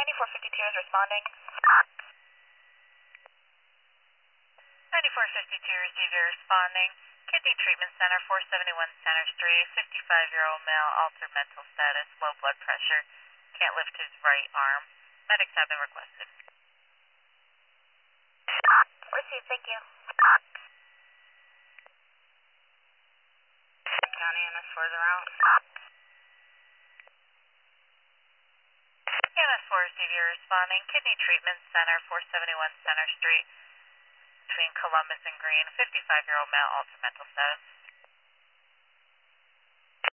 9452 is responding. 9452, receiver responding. Kidney Treatment Center, 471 Center Street. 55-year-old male, altered mental status, low blood pressure. Can't lift his right arm. Medics have been requested. Received, thank you. County MS4 is around. MS4 receiver responding. Kidney Treatment Center, 471 Center Street. Between Columbus and Green. 55-year-old male, altered mental status.